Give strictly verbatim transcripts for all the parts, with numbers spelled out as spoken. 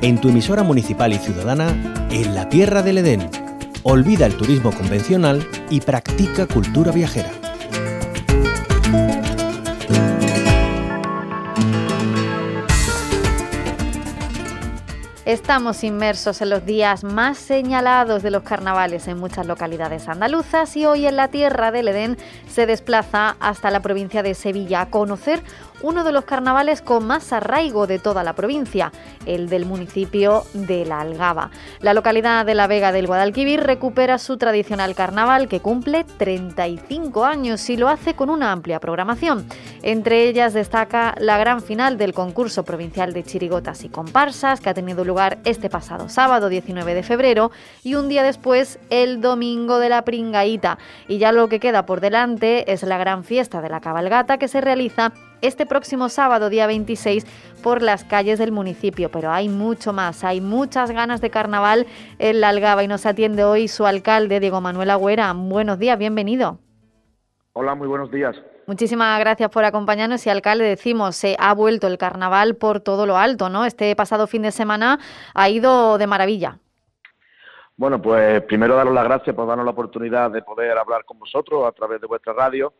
en tu emisora municipal y ciudadana, en la Tierra del Edén. Olvida el turismo convencional y practica cultura viajera. Estamos inmersos en los días más señalados de los carnavales en muchas localidades andaluzas y hoy en la Tierra del Edén se desplaza hasta la provincia de Sevilla a conocer uno de los carnavales con más arraigo de toda la provincia, el del municipio de La Algaba. La localidad de La Vega del Guadalquivir recupera su tradicional carnaval que cumple treinta y cinco años y lo hace con una amplia programación. Entre ellas destaca la gran final del concurso provincial de chirigotas y comparsas que ha tenido lugar este pasado sábado diecinueve de febrero y un día después el domingo de la Pringaíta. Y ya lo que queda por delante es la gran fiesta de la cabalgata que se realiza este próximo sábado, día veintiséis, por las calles del municipio. Pero hay mucho más, hay muchas ganas de carnaval en La Algaba y nos atiende hoy su alcalde, Diego Manuel Agüera. Buenos días, bienvenido. Hola, muy buenos días. Muchísimas gracias por acompañarnos y, alcalde, decimos, se ha vuelto el carnaval por todo lo alto, ¿no? Este pasado fin de semana ha ido de maravilla. Bueno, pues primero daros las gracias por darnos la oportunidad de poder hablar con vosotros a través de vuestra radio.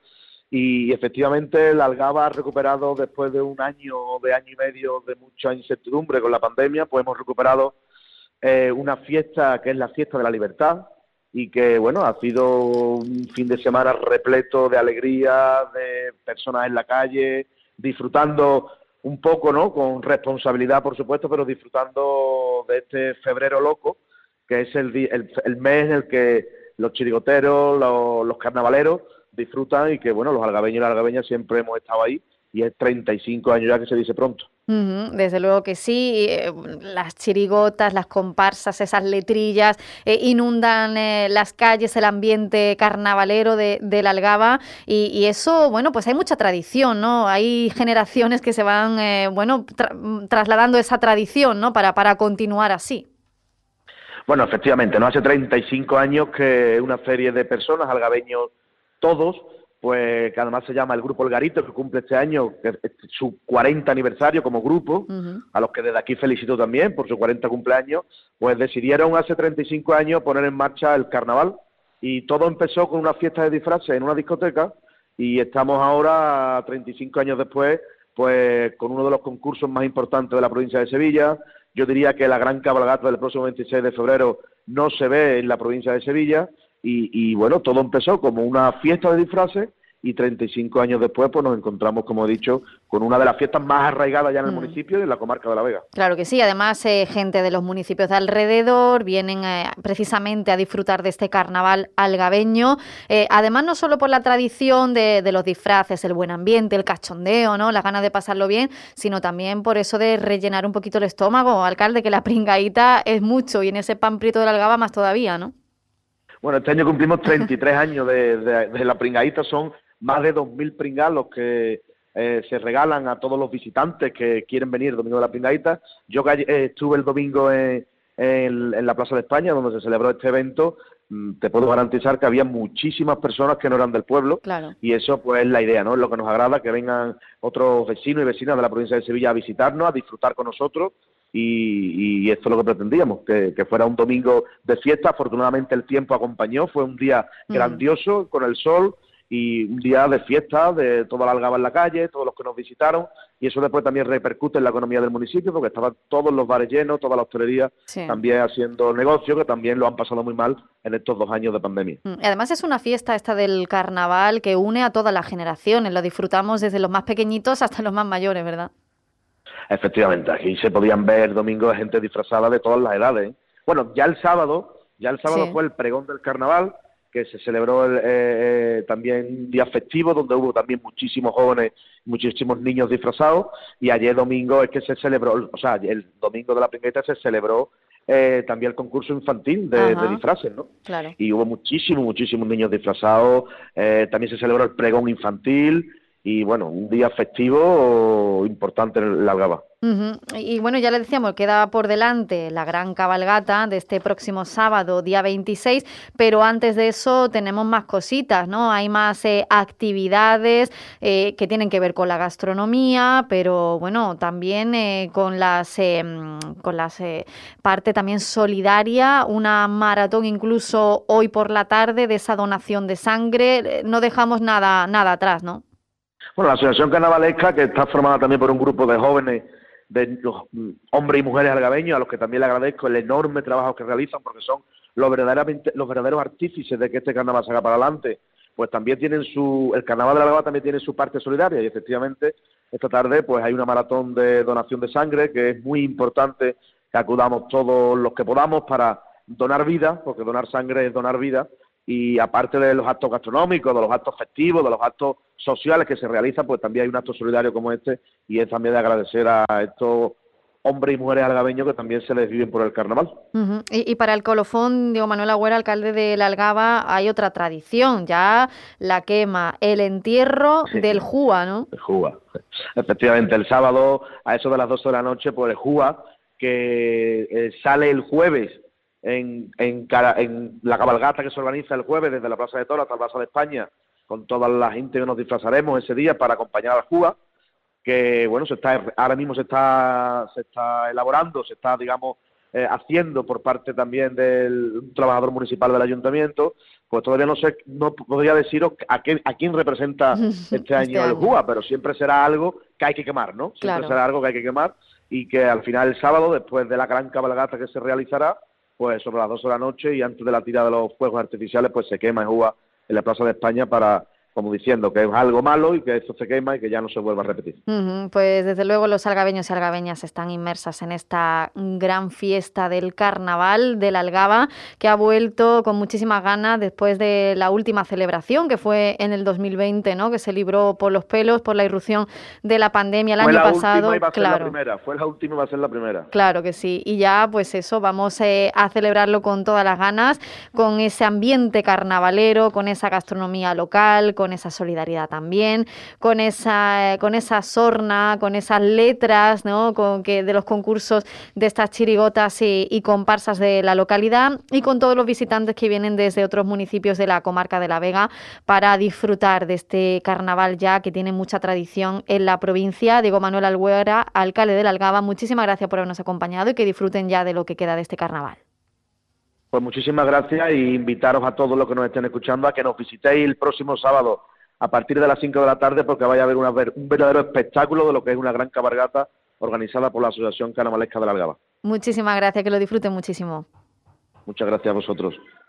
Y efectivamente La Algaba ha recuperado, después de un año, de año y medio de mucha incertidumbre con la pandemia, pues hemos recuperado eh, una fiesta que es la Fiesta de la Libertad y que, bueno, ha sido un fin de semana repleto de alegría, de personas en la calle, disfrutando un poco, ¿no?, con responsabilidad, por supuesto, pero disfrutando de este febrero loco, que es el, el, el mes en el que los chirigoteros, los, los carnavaleros disfrutan y que, bueno, los algabeños y las algabeñas siempre hemos estado ahí y es treinta y cinco años ya que se dice pronto. Uh-huh, desde luego que sí, eh, las chirigotas, las comparsas, esas letrillas eh, inundan eh, las calles, el ambiente carnavalero de, de La Algaba y, y eso, bueno, pues hay mucha tradición, ¿no? Hay generaciones que se van, eh, bueno, tra- trasladando esa tradición, ¿no? Para, para continuar así. Bueno, efectivamente, ¿no? Hace treinta y cinco años que una serie de personas, algabeños todos, pues que además se llama el Grupo El Garito, que cumple este año que es su cuarenta aniversario como grupo, uh-huh. A los que desde aquí felicito también por su cuarenta cumpleaños, pues decidieron hace treinta y cinco años poner en marcha el carnaval y todo empezó con una fiesta de disfraces en una discoteca y estamos ahora, treinta y cinco años después, pues con uno de los concursos más importantes de la provincia de Sevilla. Yo diría que la gran cabalgata del próximo veintiséis de febrero no se ve en la provincia de Sevilla. Y, y bueno, todo empezó como una fiesta de disfraces y treinta y cinco años después pues nos encontramos, como he dicho, con una de las fiestas más arraigadas ya en el mm. municipio y en la comarca de La Vega. Claro que sí, además eh, gente de los municipios de alrededor vienen eh, precisamente a disfrutar de este carnaval algabeño, eh, además no solo por la tradición de, de los disfraces, el buen ambiente, el cachondeo, ¿no?, las ganas de pasarlo bien, sino también por eso de rellenar un poquito el estómago, alcalde, que la pringaíta es mucho y en ese pan prieto de La Algaba más todavía, ¿no? Bueno, este año cumplimos treinta y tres años de, de, de la pringaíta, son más de dos mil pringados los que eh, se regalan a todos los visitantes que quieren venir el domingo de la pringaíta. Yo eh, estuve el domingo en, en, en la Plaza de España, donde se celebró este evento, te puedo garantizar que había muchísimas personas que no eran del pueblo, claro. Y eso pues es la idea, ¿no? Es lo que nos agrada, que vengan otros vecinos y vecinas de la provincia de Sevilla a visitarnos, a disfrutar con nosotros. Y, y esto es lo que pretendíamos, que, que fuera un domingo de fiesta. Afortunadamente el tiempo acompañó, fue un día mm. grandioso con el sol y un día de fiesta, de toda la Algaba en la calle, todos los que nos visitaron, y eso después también repercute en la economía del municipio, porque estaban todos los bares llenos, toda la hostelería sí. también haciendo negocio, que también lo han pasado muy mal en estos dos años de pandemia. Y además es una fiesta esta del carnaval que une a todas las generaciones, lo disfrutamos desde los más pequeñitos hasta los más mayores, ¿verdad? Efectivamente, aquí se podían ver domingos de gente disfrazada de todas las edades, ¿eh? Bueno, ya el sábado, ya el sábado sí. fue el pregón del carnaval, que se celebró el, eh, también un día festivo, donde hubo también muchísimos jóvenes, muchísimos niños disfrazados, y ayer domingo es que se celebró, o sea, el domingo de la pringaíta se celebró eh, también el concurso infantil de, de disfraces, ¿no? Claro. Y hubo muchísimos, muchísimos niños disfrazados, eh, también se celebró el pregón infantil, y bueno, un día festivo importante en la Algaba. Uh-huh. Y bueno, ya le decíamos, queda por delante la gran cabalgata de este próximo sábado, día veintiséis, pero antes de eso tenemos más cositas, ¿no? Hay más eh, actividades eh, que tienen que ver con la gastronomía, pero bueno, también eh, con las eh, con las eh, parte también solidaria, una maratón incluso hoy por la tarde de esa donación de sangre. No dejamos nada, nada atrás, ¿no? Bueno, la Asociación Carnavalesca, que está formada también por un grupo de jóvenes, de los hombres y mujeres algabeños, a los que también le agradezco el enorme trabajo que realizan, porque son los verdaderamente los verdaderos artífices de que este carnaval salga para adelante, pues también tienen su, el carnaval de la Algaba también tiene su parte solidaria, y efectivamente esta tarde pues hay una maratón de donación de sangre, que es muy importante que acudamos todos los que podamos para donar vida, porque donar sangre es donar vida, y aparte de los actos gastronómicos, de los actos festivos, de los actos sociales que se realizan, pues también hay un acto solidario como este, y es también de agradecer a estos hombres y mujeres algabeños que también se les viven por el carnaval. Uh-huh. y, y para el colofón, Diego Manuel Agüera, alcalde de la Algaba, hay otra tradición, ya la quema, el entierro sí. del Júa, ¿no? El Júa, efectivamente, el sábado a eso de las doce de la noche, pues el Júa, que eh, sale el jueves, En, en, en la cabalgata que se organiza el jueves desde la Plaza de Toros hasta la Plaza de España, con toda la gente que nos disfrazaremos ese día para acompañar al Júa, que bueno, se está ahora mismo se está se está elaborando, se está digamos eh, haciendo por parte también del trabajador municipal del ayuntamiento. Pues todavía no sé, no podría deciros a qué, a quién representa este año este el Júa, pero siempre será algo que hay que quemar, ¿no? Siempre claro. será algo que hay que quemar, y que al final el sábado, después de la gran cabalgata que se realizará, pues sobre las dos de la noche y antes de la tirada de los fuegos artificiales, pues se quema el Júa en la Plaza de España para, como diciendo que es algo malo y que esto se quema y que ya no se vuelva a repetir. Uh-huh. Pues desde luego los algabeños y algabeñas están inmersas en esta gran fiesta del carnaval de la Algaba, que ha vuelto con muchísimas ganas después de la última celebración, que fue en el dos mil veinte, ¿no? Que se libró por los pelos, por la irrupción de la pandemia el fue año la pasado. Última y va a ser claro. la primera. Fue la última y va a ser la primera. Claro que sí. Y ya, pues eso, vamos eh, a celebrarlo con todas las ganas, con ese ambiente carnavalero, con esa gastronomía local, con esa solidaridad también, con esa, con esa sorna, con esas letras, ¿no? Con que de los concursos de estas chirigotas y, y comparsas de la localidad, y con todos los visitantes que vienen desde otros municipios de la comarca de La Vega para disfrutar de este carnaval ya que tiene mucha tradición en la provincia. Diego Manuel Agüera, alcalde de la Algaba, muchísimas gracias por habernos acompañado y que disfruten ya de lo que queda de este carnaval. Pues muchísimas gracias, y invitaros a todos los que nos estén escuchando a que nos visitéis el próximo sábado a partir de las cinco de la tarde, porque vaya a haber una, un verdadero espectáculo de lo que es una gran cabalgata organizada por la Asociación Carnavalesca de la Algaba. Muchísimas gracias, que lo disfruten muchísimo. Muchas gracias a vosotros.